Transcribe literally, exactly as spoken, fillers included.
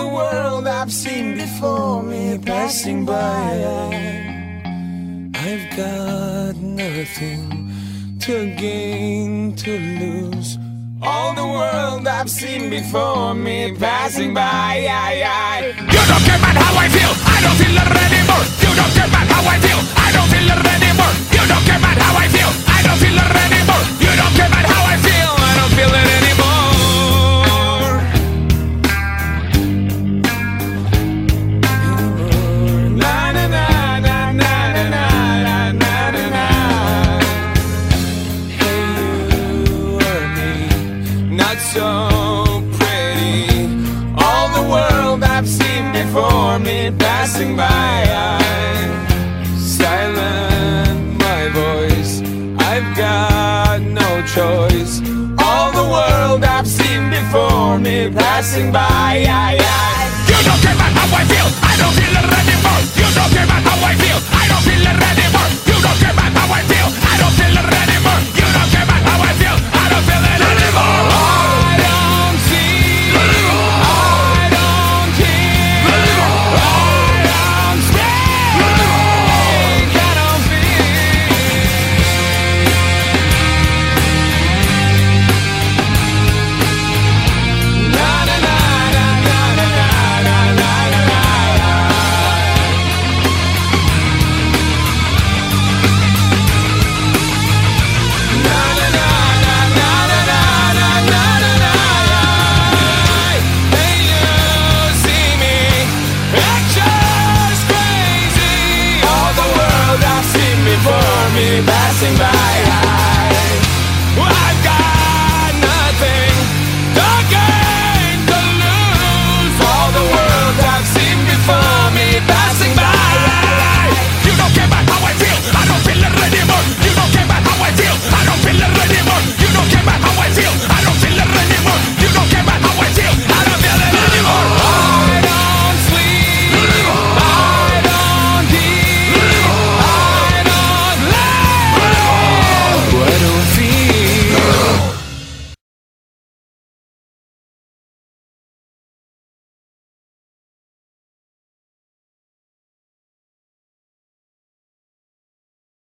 the world I've seen before me passing by. I've got nothing to gain, to lose. All the world I've seen before me passing by. You don't care about how I feel, I don't feel it anymore. You don't care about how I feel, I don't feel it anymore. You don't care about how I feel, I don't feel it anymore. You don't care about how I feel, I don't feel it anymore. Na na na na na na na na na na. Hey, you or me, not so pretty. All the world I've seen before me passing by. Silent my voice, I've got no choice. All the world I've seen before me passing by.